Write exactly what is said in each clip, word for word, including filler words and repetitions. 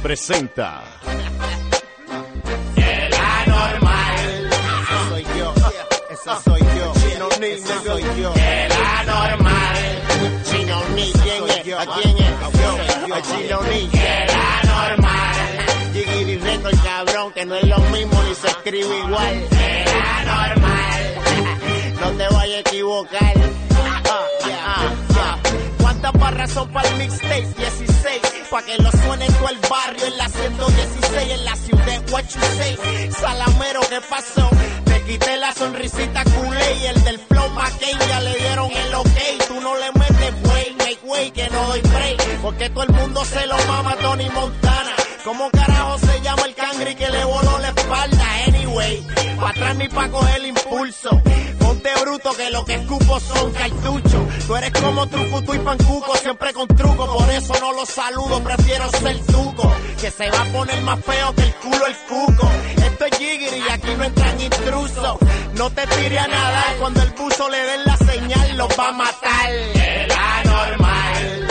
presenta El anormal. Ese soy yo, ese soy yo. Chino Ni, ese soy yo. El anormal. Chino Ni, ¿quién es? ¿A quién es? Yo, a Chino Ni. El anormal. Jiggity Record, cabrón, que no es lo mismo ni se escribe igual. El anormal. No te vayas a equivocar. Ah, yeah, ah, yeah. ¿Cuántas barras son para el mixtape? dieciséis. Pa' que lo suene en todo el barrio, en la ciento dieciséis, en la ciudad, what you say. Salamero, ¿qué pasó? Te quité la sonrisita culé y el del flow McCain ya le dieron el ok. Tú no le metes way, make way, que no doy break. Porque todo el mundo se lo mama a Tony Montana. ¿Cómo carajo se llama el cangri que le voló la espalda? Anyway, pa' atrás ni pa' coger impulso. Ponte bruto que lo que escupo son cartuchos. Tú eres como trucuto y pancuco, siempre con truco. Por eso no lo saludo, prefiero ser tuco. Que se va a poner más feo que el culo el cuco. Esto es Jiggity y aquí no entran intrusos. No te tires a nadar, cuando el buzo le den la señal los va a matar. El anormal.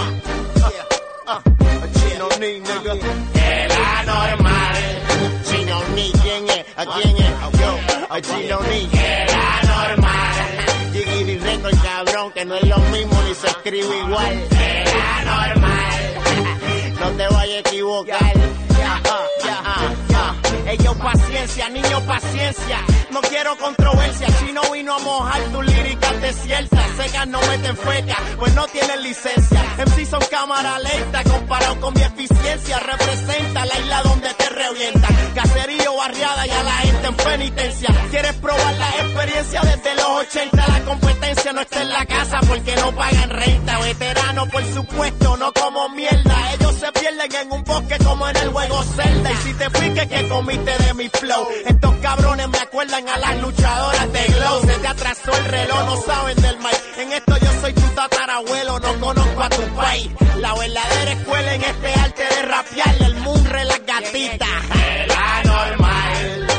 Chino Ni, nigga. El anormal. Chino Ni, ¿quién es? ¿A quién es? Yo, a Chino Ni. El anormal. Jiggity Record, cabrón, que no es lo mismo ni se escribe igual. El anormal. No te vayas a equivocar. Ya, ya, ya. Ellos paciencia, niño paciencia. No quiero controversia. Chino vino a mojar tu lírica desierta. Secas no meten feca, pues no tienen licencia. M C son cámara lenta comparado con mi eficiencia. Representa la isla donde te revientan. Caserío, barriada y a la gente en penitencia. ¿Quieres probar la experiencia desde los ochenta? La competencia no está en la casa porque no pagan renta. Veterano por supuesto, no como mierda. Ellos se pierden en un bosque como en el juego Zelda. Y si te fijes que comiste de mi flow, estos cabrones me acuerdan a las luchadoras de Glow. Se te atrasó el reloj, no saben del mic. En esto yo soy tu tatarabuelo, no conozco a tu país. La verdadera escuela en este arte de rapear, el munre, las gatitas. El anormal.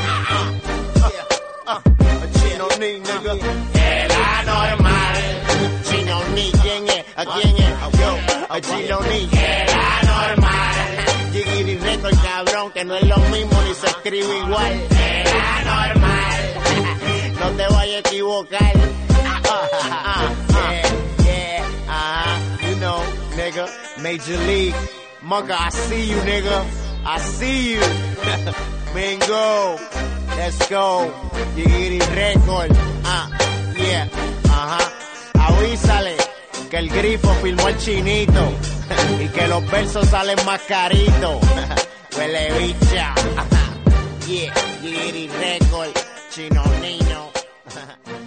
Chino Ni, nigga. El anormal. Chino Ni, ¿quién es? ¿A quién es? Yo, a Chino Ni. El anormal. Jiggity Record, cabrón, que no es lo mismo ni se escribe igual. El anormal. No te vayas a equivocar. Yeah, yeah, uh-huh, you know, nigga. Major League. Mugga, I see you, nigga. I see you. Bingo. Let's go. Jiggity Record. Ah, yeah, ajá. Avísale que el grifo firmó el chinito y que los versos salen más caritos. Huele bicha. Yeah, Jiggity Record. Chino Nino.